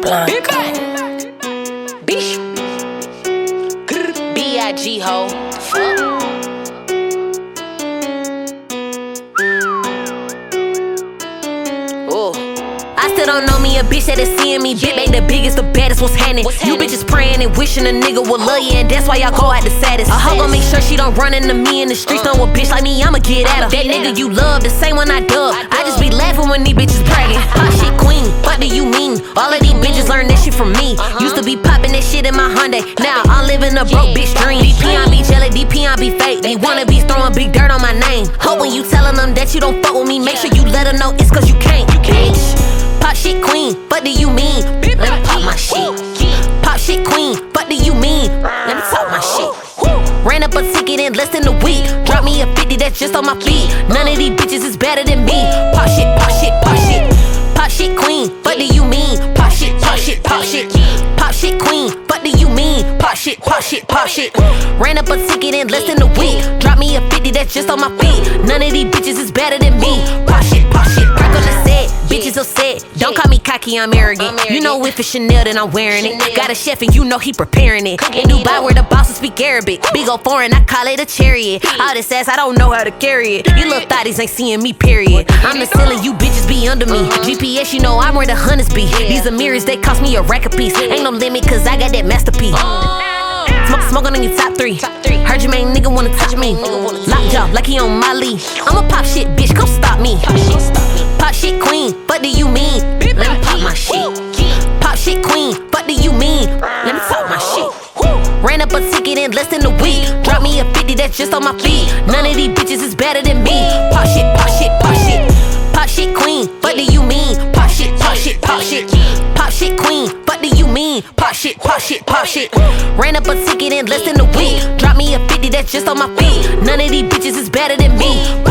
Blanco. Bish. B.I.G. ho. Fuck. I still don't know me, a bitch that is seeing me. Bitch ain't the biggest, the baddest, what's happening? You bitches praying and wishing a nigga would love you, and that's why y'all go out the saddest. A hoe gon' make sure she don't run into me in the streets. Know a bitch like me, I'ma get at her. That nigga you love, the same one I dub. I just be laughing when these bitches bragging. Pop shit queen, what do you mean? All of these bitches learn that shit from me. Used to be popping that shit in my Hyundai. Now I'm living a broke bitch dream. DPon be jelly, DPon be fake. They wanna be throwing big dirt on my name. Hope when you telling them that you don't fuck with me, make sure you let them know it's cause you can't. Bitch. Pop shit queen, what do you mean? Let me pop my shit. Pop shit queen, what do you mean? Let me talk my shit. Ran up a ticket in less than a week. Drop me a 50 that's just on my feet. None of these bitches is better than me. Pop shit, pop shit, pop shit. Pop shit queen, what do you mean? Pop shit, pop shit, pop shit. Pop shit queen, what do you mean? Pop shit, pop shit, pop shit. Ran up a ticket in less than a week. Drop me a 50 that's just on my feet. None of these bitches is better than me. Pop shit, pop shit. Crack on the set, bitches upset. Don't call me cocky, I'm arrogant. You know if it's Chanel, then I'm wearing it. Got a chef and you know he preparing it. In Dubai where the bosses speak Arabic. Big ol' foreign, I call it a chariot. All this ass, I don't know how to carry it. You little thotties ain't seeing me, period. I'm the ceiling, you bitches be under me. GPS, you know I'm where the hunters be. These are mirrors, they cost me a rack a piece. Ain't no limit, cause I got that masterpiece. Smoking on your top three. Heard your main nigga wanna touch me. Lockjaw like he on my lead. I'ma pop shit, bitch, come stop me. Pop shit queen, what do you mean? Let me pop my shit. Pop shit queen, what do you mean? Let me talk my shit. Ran up a ticket in less than a week. Drop me a 50 that's just on my feet. None of these bitches is better than me. Pop shit, pop shit, pop shit. Pop shit queen, what do you mean? Pop shit, pop shit, pop shit. Pop shit queen, what do you mean? Pop shit, pop shit, pop shit. Ran up a ticket in less than a week. Drop me a 50 that's just on my feet. None of these bitches is better than me.